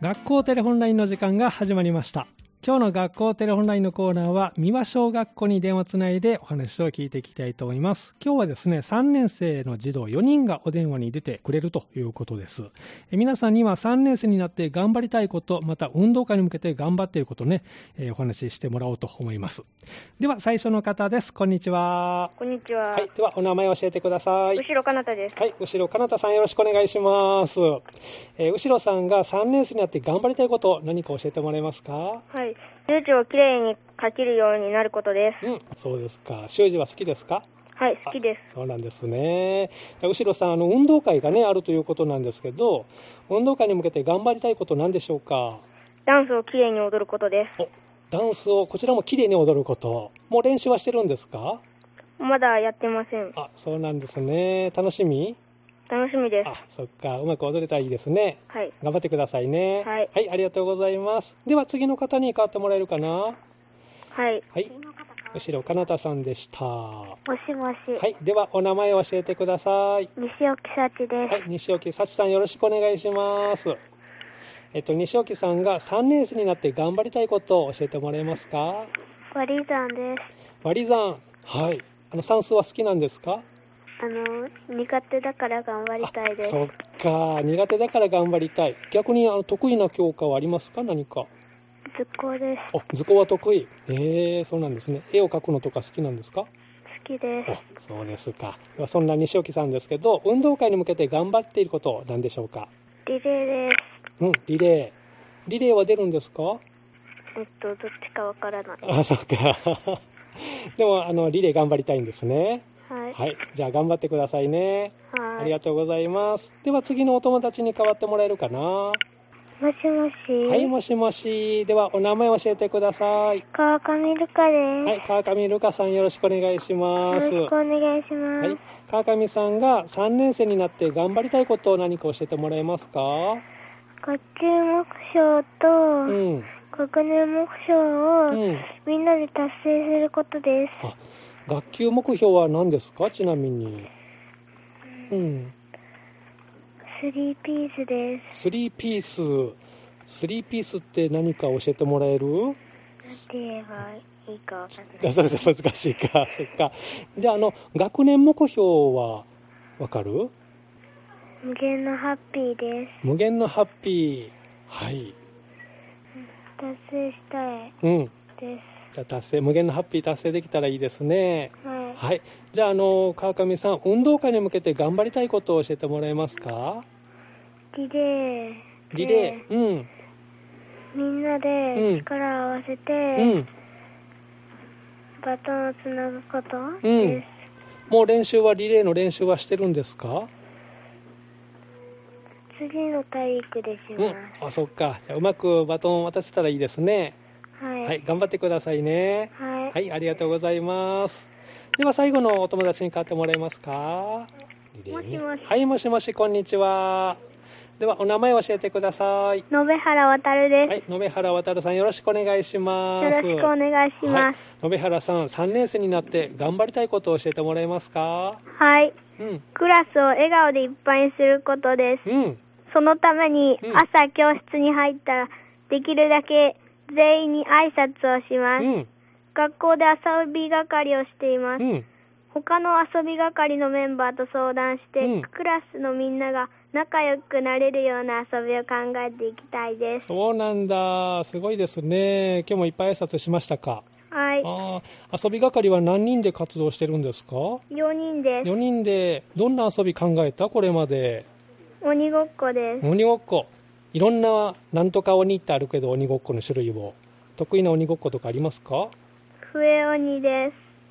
学校テレホンラインの時間が始まりました。今日の学校テレホンラインのコーナーは三輪小学校に電話つないでお話を聞いていきたいと思います。今日はですね、3年生の児童4人がお電話に出てくれるということです。皆さんには3年生になって頑張りたいこと、また運動会に向けて頑張っていることね、お話ししてもらおうと思います。では最初の方です。こんにちは。 こんにちは。 はい、ではお名前を教えてください。 後ろかなたです。 はい、後ろかなたさんよろしくお願いします。後ろさんが3年生になって頑張りたいこと、何か教えてもらえますか？ はい、習字をきれいに書けるようになることです。 そうですか。習字は好きですか？ はい、好きです。 そうなんですね。後ろさん、運動会がね、あるということなんですけど、運動会に向けて頑張りたいこと何でしょうか？ ダンスをきれいに踊ることです。 ダンスをこちらもきれいに踊ること。もう練習はしてるんですか？ まだやってません。 そうなんですね。楽しみです。 そっか。うまく踊れたらいいですね。 はい。 頑張ってくださいね。 はい。 はい、ありがとうございます。では次の方に代わってもらえるかな？ はい。 はい。後ろかなたさんでした。 もしもし。 はい。ではお名前を教えてください。 西沖幸です。 はい。西沖幸さんよろしくお願いします。西沖さんが3年生になって頑張りたいことを教えてもらえますか？ 割り算です。 割り算。はい。算数は好きなんですか？ 苦手だから頑張りたいです。 そっか。苦手だから頑張りたい。逆に得意な教科はありますか？何か。 図工です。 図工は得意。そうなんですね。絵を描くのとか好きなんですか？ 好きです。 そうですか。ではそんな西沖さんですけど、運動会に向けて頑張っていること何でしょうか？ リレーです。 リレー。リレーは出るんですか？ どっちかわからない。 そっか。でも、リレー頑張りたいんですね。 はい。 はい。じゃあ頑張ってくださいね。 はい。 ありがとうございます。では次のお友達に代わってもらえるかな？ もしもし。 はい、もしもし。ではお名前を教えてください。 川上ルカです。 はい、川上ルカさんよろしくお願いします。 よろしくお願いします。 はい、川上さんが3年生になって頑張りたいことを何か教えてもらえますか？ 学級目標と、学年目標をみんなで達成することです。 学級目標は何ですか？ちなみに。 3ピースです。 3ピース。3ピースって何か教えてもらえる？ なんて言えばいいかわかんない。 それで難しいか。そっか。じゃあ、学年目標はわかる？ 無限のハッピーです。 無限のハッピー。はい。 達成したいです。 じゃあ無限のハッピー達成できたらいいですね。はい。じゃあ、川上さん、運動会に向けて頑張りたいことを教えてもらえますか？ リレー。 みんなで力を合わせて、バトンをつなぐことです。 もうリレーの練習はしてるんですか？ 次の体育でします。 そっか。じゃあうまくバトンを渡せたらいいですね。はい。頑張ってくださいね。はい。ありがとうございます。では最後のお友達に代わってもらえますか？ もしもし。 はい、もしもし、こんにちは。ではお名前を教えてください。 延原渡です。 はい、延原渡さんよろしくお願いします。 よろしくお願いします。 延原さん、3年生になって頑張りたいことを教えてもらえますか？ はい。クラスを笑顔でいっぱいにすることです。そのために朝教室に入ったらできるだけ全員に挨拶をします。学校で遊び係をしています。他の遊び係のメンバーと相談して、クラスのみんなが仲良くなれるような遊びを考えていきたいです。 そうなんだ。すごいですね。今日もいっぱい挨拶しましたか？ はい。 遊び係は何人で活動してるんですか ？4人です。 4人で。どんな遊び考えた？これまで。 鬼ごっこです。 鬼ごっこ。いろんななんとか鬼ってあるけど、鬼ごっこの種類を。得意な鬼ごっことかありますか？ 笛鬼です。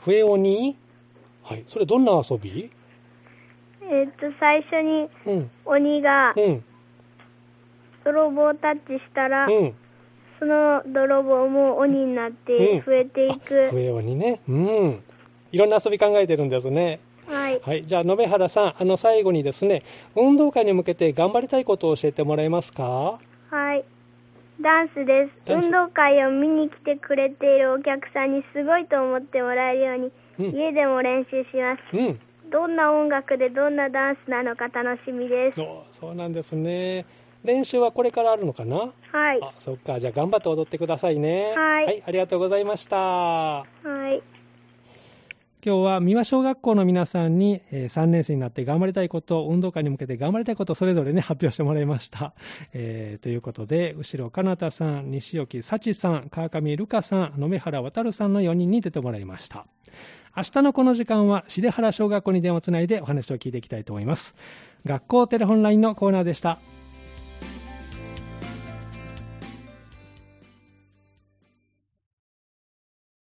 笛鬼？はい。それどんな遊び？ 最初に鬼が泥棒をタッチしたら、その泥棒も鬼になって増えていく。 笛鬼ね。いろんな遊び考えてるんですね。 はい。 じゃあ、延原さん、最後にですね、運動会に向けて頑張りたいことを教えてもらえますか？ はい。ダンスです。運動会を見に来てくれているお客さんにすごいと思ってもらえるように、家でも練習します。どんな音楽でどんなダンスなのか楽しみです。 そうなんですね。 練習はこれからあるのかな？ はい。 あ、そっか。じゃあ頑張って踊ってくださいね。 はい。 はい、ありがとうございました。 はい。 今日は三輪小学校の皆さんに3年生になって頑張りたいこと、運動会に向けて頑張りたいことをそれぞれね発表してもらいました。ということで、後ろかなたさん、西沖幸さん、川上瑠香さん、野目原渡さんの4人に出てもらいました。明日のこの時間は重原小学校に電話をつないでお話を聞いていきたいと思います。学校テレホンラインのコーナーでした。